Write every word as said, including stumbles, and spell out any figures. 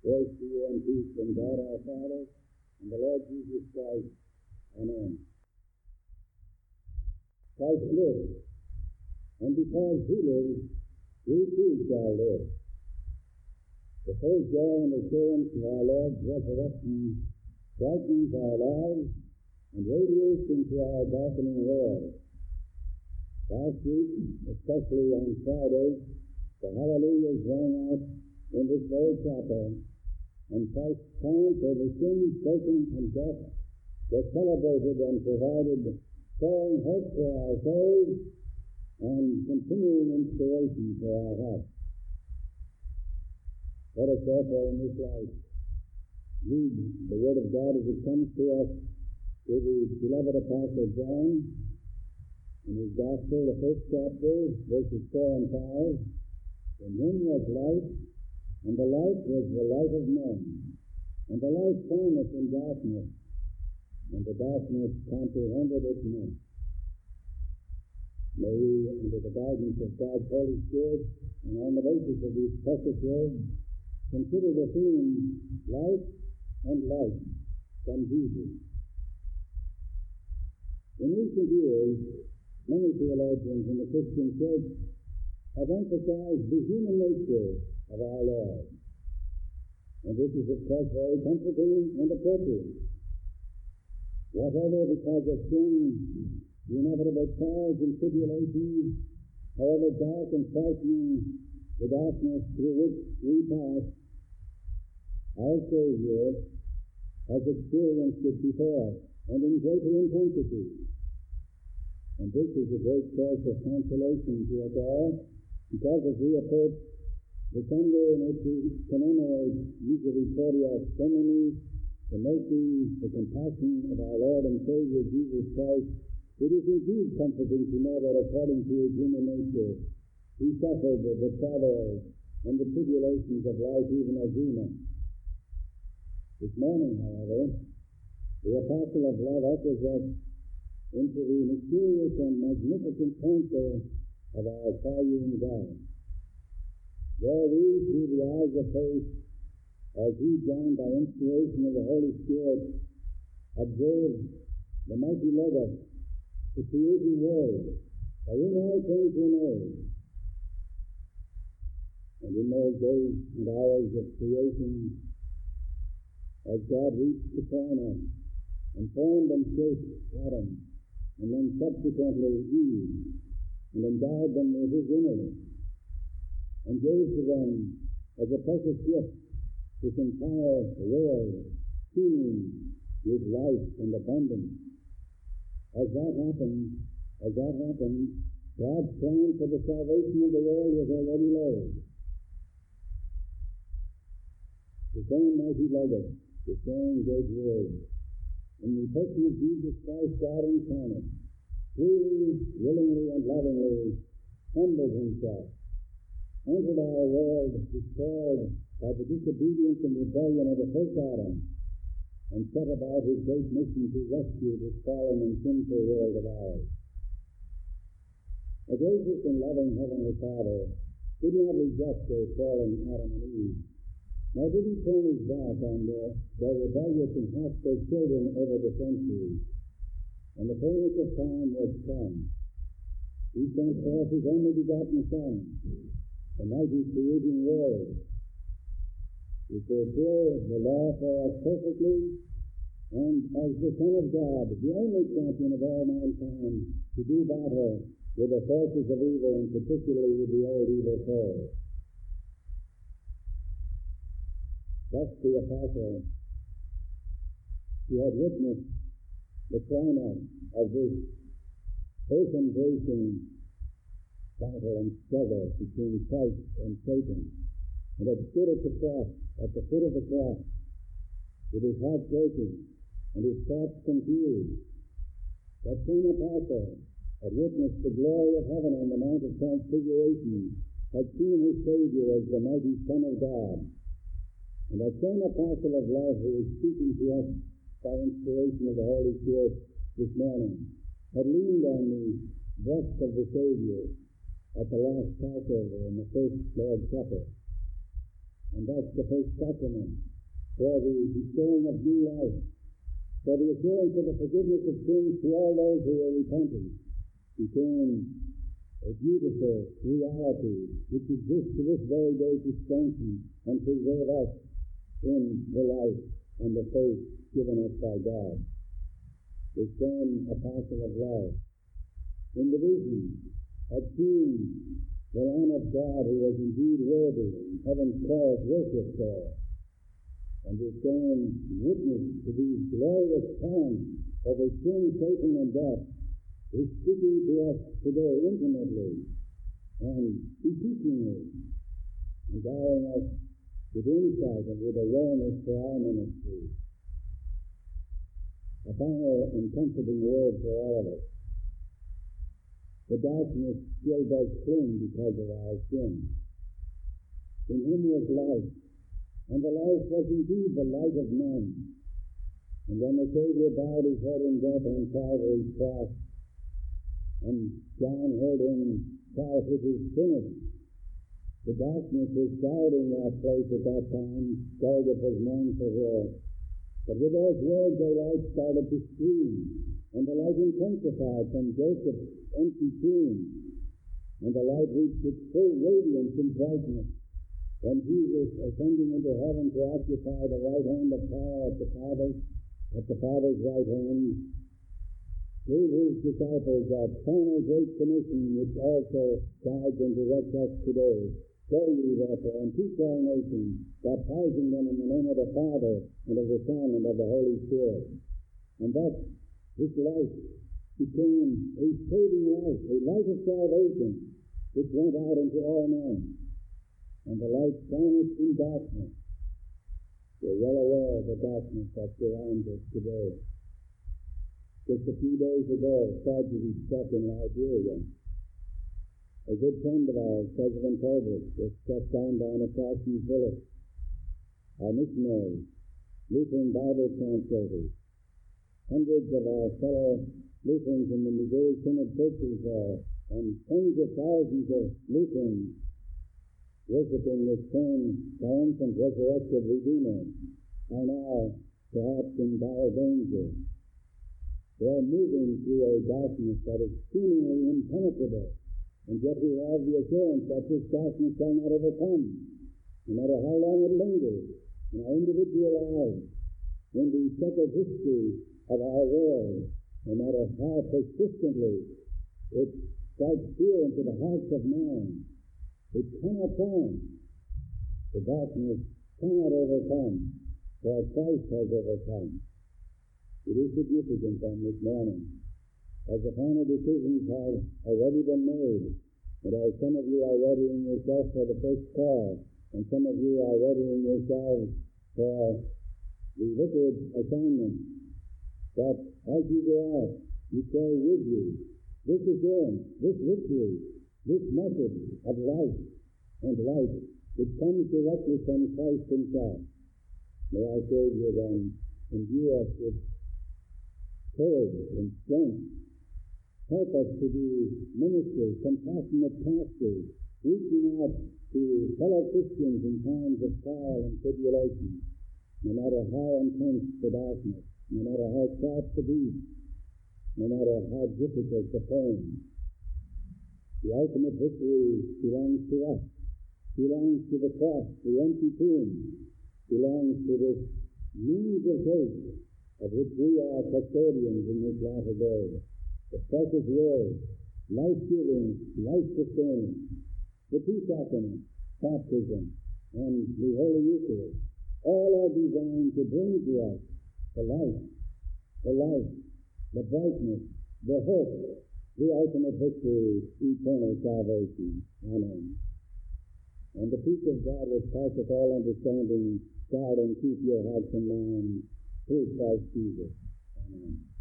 Grace to you and peace from God our Father and the Lord Jesus Christ. Amen. Christ lives, and because he lives, we too shall live. The first joy and assurance of our Lord's resurrection brightens our lives and radiates into our darkening world. Last week, especially on Friday, the hallelujahs rang out in this very chapel, and Christ's triumph over sin, Satan, and death was celebrated and provided storing hope for our souls and continuing inspiration for our hearts. Let us therefore in this life read the Word of God as it comes to us through the beloved Apostle John in his Gospel, the first chapter, verses four and five. In him was light, and the light was the light of men. And the light shineth in darkness, and the darkness comprehended it not. May we, under the guidance of God's Holy Spirit, and on the basis of these precious words, consider the theme, light and light from Jesus. In recent years, many theologians in the Christian church have emphasized the human nature of our Lord. And this is, of course, very comforting and appropriate. Whatever, because of sin, the inevitable trials and tribulations, however dark and frightening the darkness through which we pass, our Savior has experienced it before us, and in greater intensity. And this is a great source of consolation to us all, because as we approach the Sunday in which we commemorate Misericordia Domini, the mercy, the compassion of our Lord and Savior Jesus Christ, it is indeed comforting to know that according to his human nature, he suffered the trials and the tribulations of life even as we know. This morning, however, the Apostle of Love ushers us into the mysterious and magnificent counsel of our triune God. There we, through the eyes of faith, as we, joined by inspiration of the Holy Spirit, observe the mighty Logos, the creating Word, by whom all things were made. And in those days and hours of creation, as God reached the climax and formed and shaped Adam, and then subsequently Eve, and endowed them with his image, and gave to them as a precious gift this entire world, teeming with life and abundance. As that happened, as that happened, God's plan for the salvation of the world was already laid. The same mighty Logos, the same great Word, in the person of Jesus Christ, God incarnate, freely, willingly, and lovingly humbled himself, entered our world destroyed by the disobedience and rebellion of the first Adam, and set about his great mission to rescue this fallen and sinful world of ours. A gracious and loving Heavenly Father did not reject their fallen Adam and Eve, nor did he turn his back on their, their rebellious and hostile children over the centuries. And the fullness of time was come. He sent forth his only begotten Son, the mighty creating Word, to fulfill the law for us perfectly, and as the Son of God, the only champion of all mankind, to do battle with the forces of evil, and particularly with the old evil foe. Thus the Apostle, who had witnessed the climax of this earth-embracing battle and struggle between Christ and Satan, and had stood at the cross, at the foot of the cross, with his heart broken and his thoughts confused. That same Apostle had witnessed the glory of heaven on the Mount of Transfiguration, had seen his Savior as the mighty Son of God. And that same Apostle of love who is speaking to us by inspiration of the Holy Spirit this morning, had leaned on the breast of the Savior at the last Passover and the first Lord's Supper. And that's the first sacrament for the bestowing of new life, for the assurance of the forgiveness of sins to all those who are repentant, became a beautiful reality which exists to this very day to strengthen and preserve us in the life and the faith given us by God. The same apostle of love, in the vision, had seen the Lamb of God who was indeed worthy, and heaven's chorus worship there. And the same witness to these glorious triumphs over sin, Satan, and death is speaking to us today intimately and beseechingly, endowing us with insight and with awareness for our ministry. A final and comforting word for all of us. The darkness still does cling because of our sin. In him was life, and the life was indeed the light of men. And when the Savior bowed his head in death on Calvary's cross, and John heard him shout, "It is finished," the darkness was shrouding that place at that time. Golgotha's mournful hill. But with those words, the light started to stream, and the light intensified from Joseph's empty tomb, and the light reached its full radiance and brightness when Jesus, ascending into heaven to occupy the right hand of power at the Father's, at the Father's right hand, gave his disciples that final great commission which also guides and directs us today. Go ye therefore and teach all nations, baptizing them in the name of the Father, and of the Son, and of the Holy Spirit. And thus this light became a saving light, a light of salvation, which went out into all men. And the light shineth in darkness. We're well aware of the darkness that surrounds us today. Just a few days ago, tragedy struck in Liberia. A good friend of ours, President Tolbert, was struck down by an assassin's bullet. Our missionaries, Lutheran Bible translators, hundreds of our fellow Lutherans in the Missouri Synod churches there, and tens of thousands of Lutherans worshiping this same triumphant resurrected Redeemer are now perhaps in dire danger. They are moving through a darkness that is seemingly impenetrable, and yet we have the assurance that this darkness shall not overcome, no matter how long it lingers in our individual lives, in the checkered history of our world, no matter how persistently it strikes fear into the hearts of man. It cannot come. The darkness cannot overcome, for Christ has overcome. It is significant then this morning, as the final decisions have already been made, and as some of you are readying yourself for the first call, and some of you are readying yourselves for the vicarage assignment, that as you go out, you carry with you this assurance, this victory, this message of life and light, which comes directly from Christ himself. May our Savior then imbue us with courage and strength. Help us to be ministers, compassionate pastors, reaching out to fellow Christians in times of trial and tribulation, no matter how intense the darkness, no matter how sharp the beast, no matter how difficult the pain. The ultimate victory belongs to us, belongs to the cross, the empty tomb, belongs to this means of faith of which we are custodians in this latter day. The precious word, life-giving, life-sustaining, the two sacraments, baptism, and the Holy Eucharist, all are designed to bring to us the light, the life, the brightness, the hope, the ultimate victory, eternal salvation. Amen. And the peace of God which passeth all understanding, guard and keep your hearts and minds through Christ Jesus. Amen.